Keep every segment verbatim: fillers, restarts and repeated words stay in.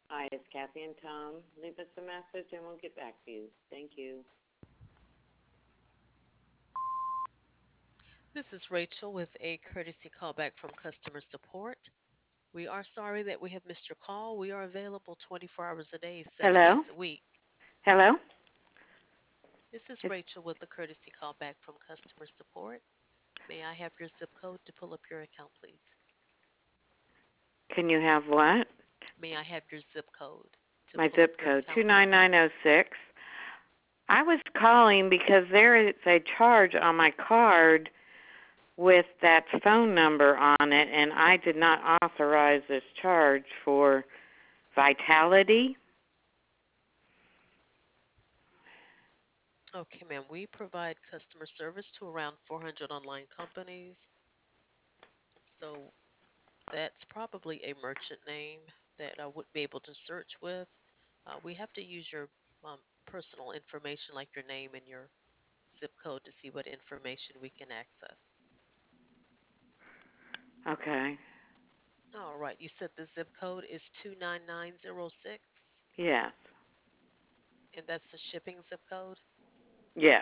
Hi, it's Kathy and Tom. Leave us a message and we'll get back to you. Thank you. This is Rachel with a courtesy callback from customer support. We are sorry that we have missed your call. We are available twenty-four hours a day, seven Hello? days a week. Hello? This is It's, Rachel with a courtesy callback from customer support. May I have your zip code to pull up your account, please? can you have what? May I have your zip code to My pull up zip your code, account? two nine nine zero six. I was calling because there is a charge on my card with that phone number on it, and I did not authorize this charge for Vitality. Okay, ma'am. We provide customer service to around four hundred online companies. So that's probably a merchant name that I wouldn't be able to search with. Uh, we have to use your um, personal information like your name and your zip code to see what information we can access. Okay. All right, you said the zip code is two nine nine zero six, Yes. and that's the shipping zip code? Yes.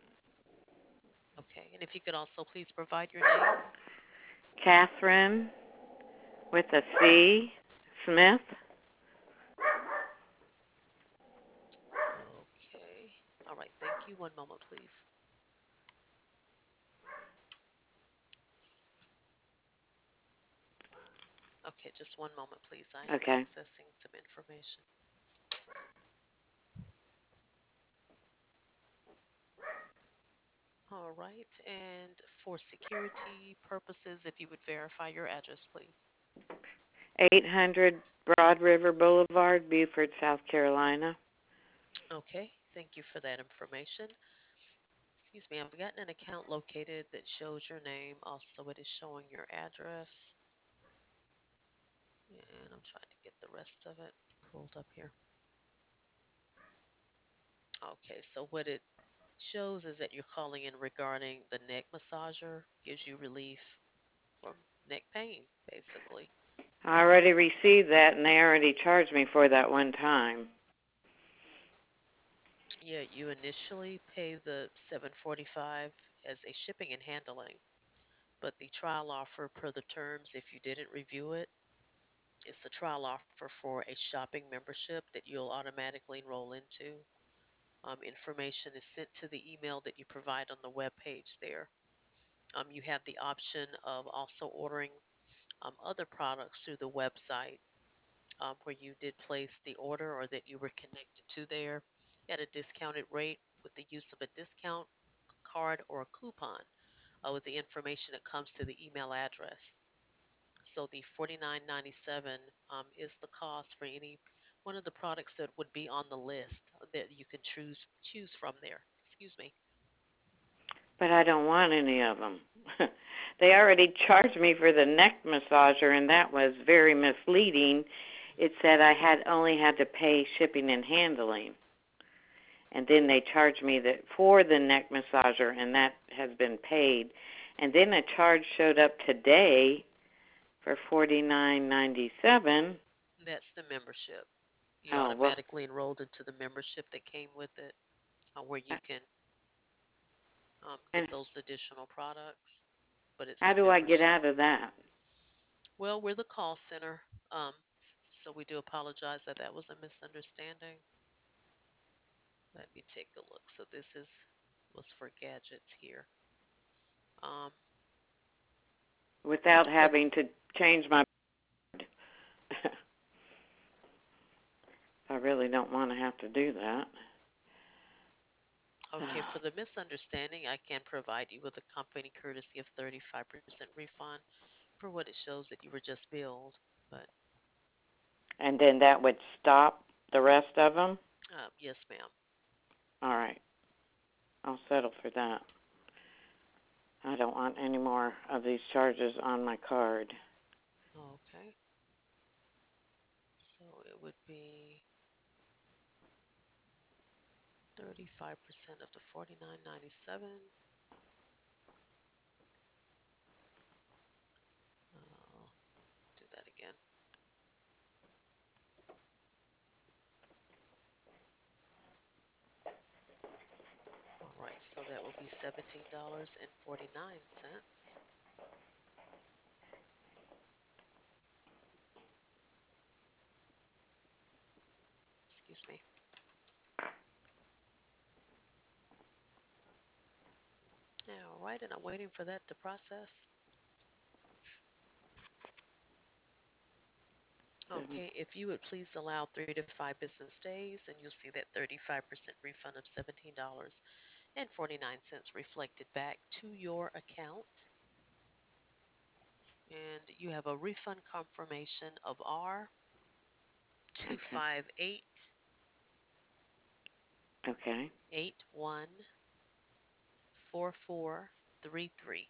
Okay, and if you could also please provide your name. Catherine with a C. Smith. Okay, all right, thank you. One moment, please. Okay, just one moment, please. I am Okay. accessing some information. All right, and for security purposes, if you would verify your address, please. eight hundred Broad River Boulevard, Beaufort, South Carolina. Okay, thank you for that information. Excuse me, I've gotten an account located that shows your name. Also, it is showing your address. And I'm trying to get the rest of it pulled up here. Okay, so what it shows is that you're calling in regarding the neck massager, gives you relief from neck pain, basically. I already received that, and they already charged me for that one time. Yeah, you initially pay the seven forty-five as a shipping and handling, but the trial offer per the terms, if you didn't review it, it's a trial offer for a shopping membership that you'll automatically enroll into. Um, information is sent to the email that you provide on the web page there. Um, you have the option of also ordering um, other products through the website um, where you did place the order or that you were connected to there at a discounted rate with the use of a discount card or a coupon uh, with the information that comes to the email address. So the forty-nine ninety-seven um, is the cost for any one of the products that would be on the list that you can choose choose from there. Excuse me. But I don't want any of them. They already charged me for the neck massager, and that was very misleading. It said I had only had to pay shipping and handling, and then they charged me that for the neck massager, and that has been paid. And then a charge showed up today for forty nine ninety seven. That's the membership. You Oh well, automatically enrolled into the membership that came with it, uh, where you can um, get and those additional products. But it's how the do I get membership. out of that? Well, we're the call center, um, so we do apologize that that was a misunderstanding. Let me take a look. So this is was for gadgets here. Um, Without but having to change my I really don't want to have to do that. okay, for the misunderstanding, I can provide you with a company courtesy of thirty-five percent refund for what it shows that you were just billed. But And then that would stop the rest of them? uh, yes, ma'am. All right. I'll settle for that. I don't want any more of these charges on my card. Okay, so it would be thirty-five percent of the forty-nine ninety-seven. Uh, do that again. seventeen dollars and forty-nine cents. Excuse me. All right, and I'm waiting for that to process. Seven. Okay, if you would please allow three to five business days, and you'll see that thirty-five percent refund of seventeen dollars and forty-nine cents reflected back to your account. And you have a refund confirmation of R two Okay. five eight Okay. eight one four four three three.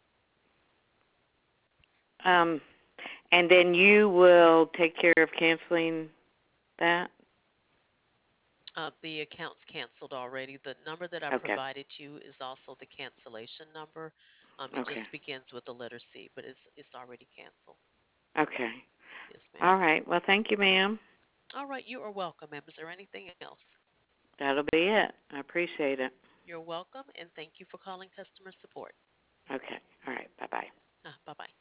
Um, and then you will take care of canceling that? Uh, the account's canceled already. The number that I Okay. provided you is also the cancellation number. Um, it Okay. just begins with the letter C, but it's it's already canceled. Okay. Yes, All ma'am. right. Well, thank you, ma'am. All right, you are welcome, ma'am. Is there anything else? That'll be it. I appreciate it. You're welcome, and thank you for calling customer support. Okay. All right. Bye-bye. Uh, bye bye.